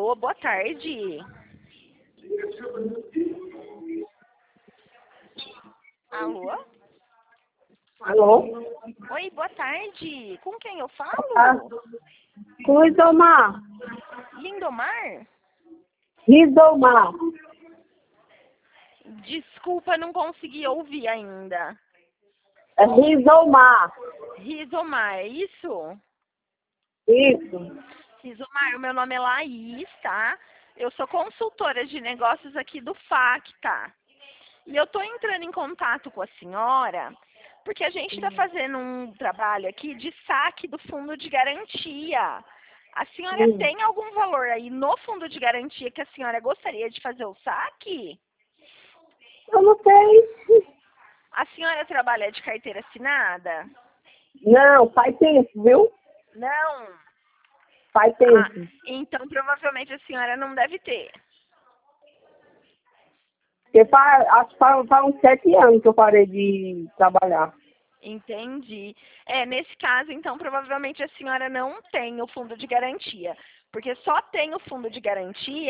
Alô, boa tarde. Alô? Alô? Oi, boa tarde. Com quem eu Ah, falo? com Ridomar. Lindomar? Ridomar. Desculpa, não consegui ouvir ainda. É Ridomar. Rizomar, é isso? Isso. Rizomar, o meu nome é Laís, tá? Eu sou consultora de negócios aqui do FAC, tá? E eu tô entrando em contato com a senhora porque a gente está fazendo um trabalho aqui de saque do fundo de garantia. A senhora tem algum valor aí no fundo de garantia que a senhora gostaria de fazer o saque? Eu não sei. A senhora trabalha de carteira assinada? Não, faz tempo, viu? Não. Faz Ah, tempo. então provavelmente a senhora não deve ter. Porque acho que faz uns 7 anos que eu parei de trabalhar. Entendi. Nesse caso, então, provavelmente a senhora não tem o fundo de garantia. Porque só tem o fundo de garantia